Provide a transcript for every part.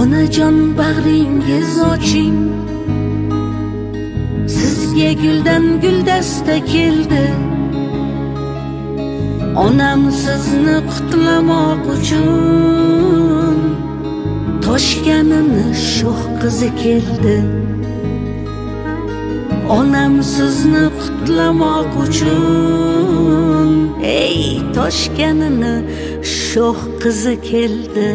Onajon bag'ringiz oching, sizga guldan guldasta keldi. Onam sizni qutlamoq uchun toshganini sho'x qizi keldi. Onam sizni qutlamoq uchun ey toshganini sho'x qizi keldi.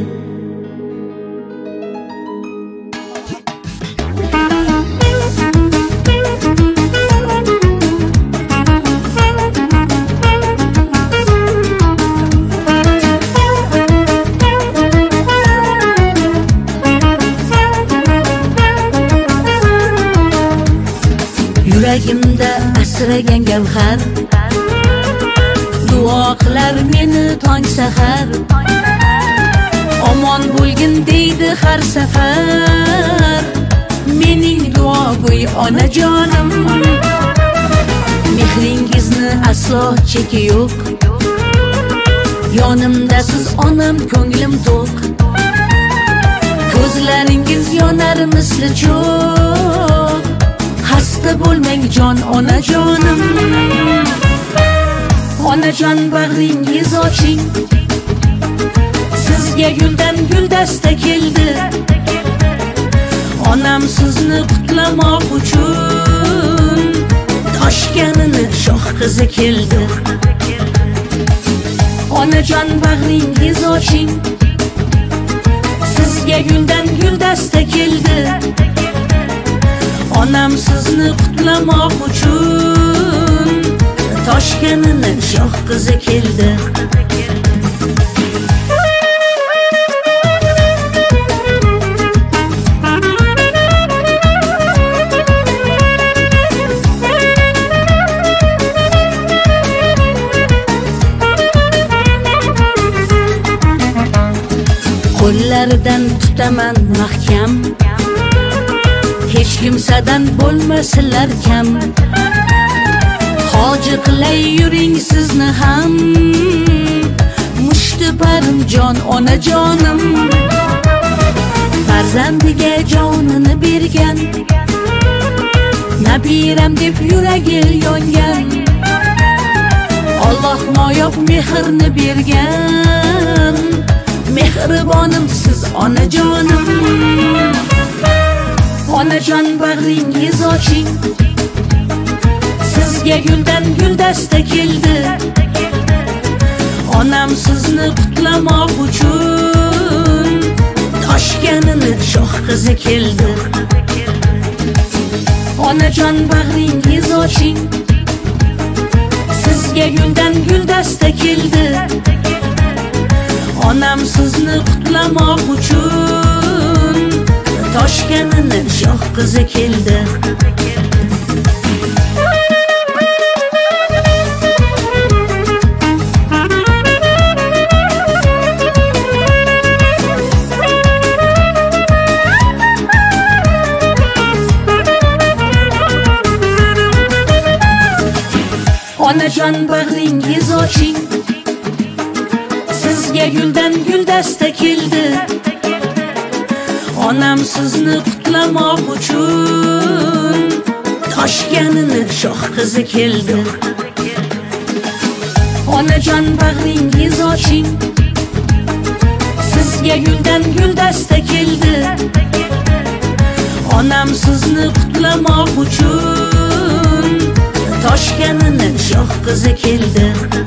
Yuragimda asragan gavhar, duo qilar meni tong sahar. Omon bo'lgin deydi har safar, mening duogo'y onajonim. Mehringizni aslo cheki yo'q, yonimda siz onam, ko'nglim to'q. Ko'zlaringiz yonar misli cho'g', xasta bo'lmang jon onajonim. Onajon bag'ringiz oching, sizga guldan guldasta keldi. Onam sizni qutlamoq uchun toshganini sho'x qizi keldi. Onajon bag'ringiz oching, sizga guldan guldasta keldi. Onam sizni qutlamoq uchun toshganini sho'x qizi keldi. Qo'llaridan tutaman mahkam, hech kimsadan bo'lmasinlar kam. Hoji qilay yuring sizni ham, mushti barim jon onajonim. Farzandiga jonini bergan, nabiram deb yuragi yongan. Alloh noyob mehrni bergan, mehribonim siz onajonim. Onajon bag'ringiz oching, sizga guldan guldasta keldi. Onam sizni qutlamoq uchun toshganini sho'x qizi keldi. Onajon bag'ringiz oching, sizga guldan guldasta keldi. Onam sizni qutlamoq uchun toshganini sho'x qizi keldi. Onajon bag'ringiz oching, sizga guldan guldasta keldi. Onam sizni qutlamoq uchun toshganini sho'x qizi keldi. Onajon bag'ringiz oching, sizga guldan guldasta keldi. Onam sizni qutlamoq uchun toshganini sho'x qizi keldi.